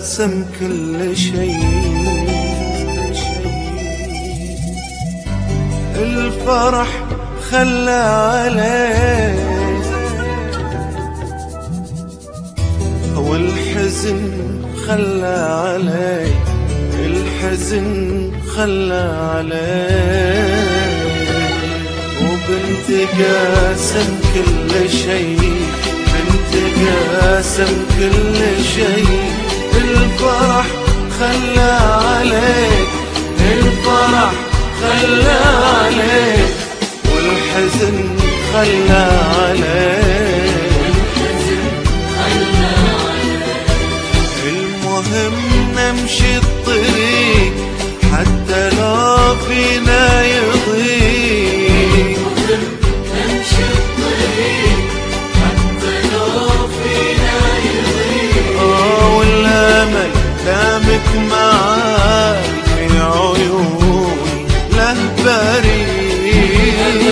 قاسم كل شيء. الفرح خلى عليه والحزن خلى عليه، الحزن خلى عليه. وبنت قاسم كل شيء، بنت قاسم كل شيء. الفرح خلى عليك، الفرح خلى عليك، والحزن خلى عليك، الحزن خلى عليك. المهم نمشي الطريق حتى لو فينا يضيق، نمشي الطريق حتى لو فينا يضيق. والامل دامك معاي في عيوني له بريء،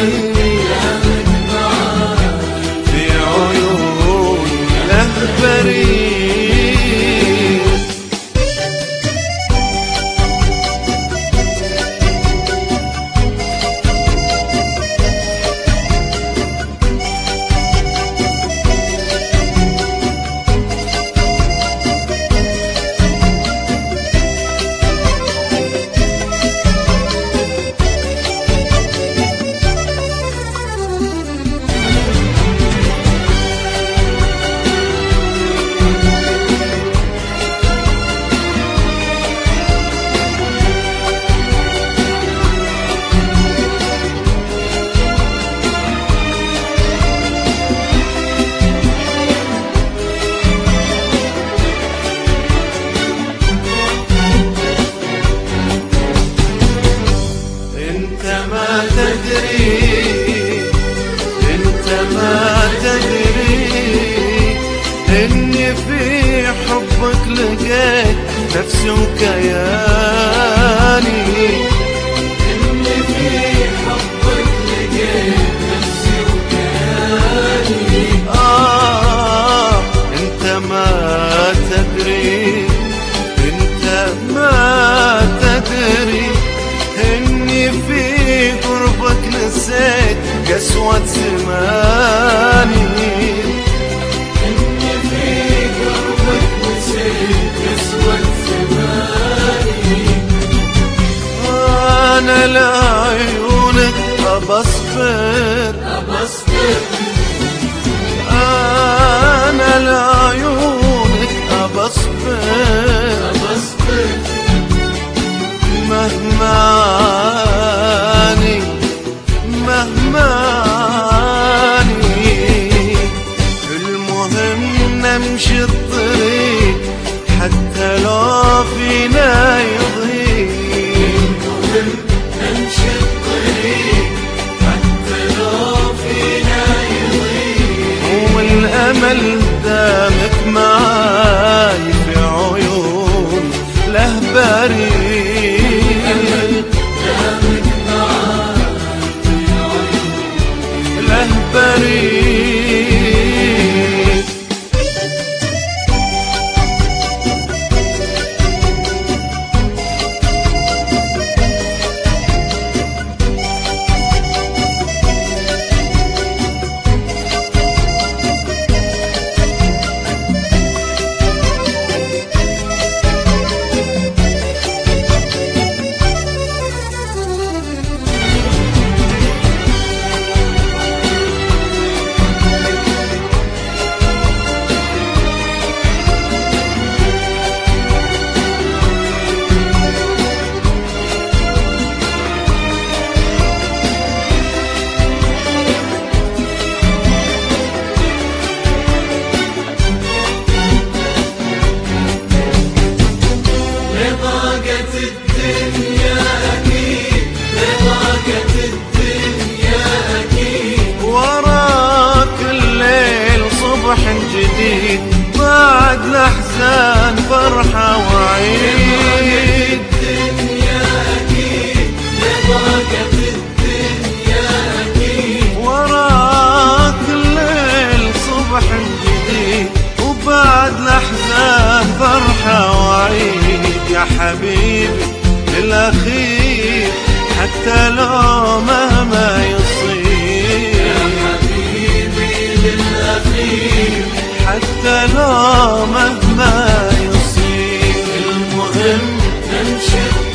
في عيوني له بريء. انت ما تدري اني في حبك لقيت نفسي وكياني، اني في حبك لقيت نفسي وكياني. انت ما تدري، انت ما تدري اني في قربك نسيت قسوة زماني، اني في قربك نسيت قسوة زماني. انا لعيونك ابصبر، ابصبر، انا لعيونك ابصبر، ابصبر. مهما المهم نمشي الطريق حتى لو فينا يضيق، نمشي الطريق حتى لو فينا يضيق. والأمل دامك معاي في عيون له بريء، دامك معاي في عيون له بريء. جديد بعد الأحزان فرحة وعيد. الدنيا أكيد لضاقت الدنيا أكيد، وراك الليل صبح جديد وبعد الأحزان فرحة وعيد. يا حبيبي للأخير حتى لو مهما يصير، يا حبيبي للأخير حتى لو مهما يصير، المهم نمشي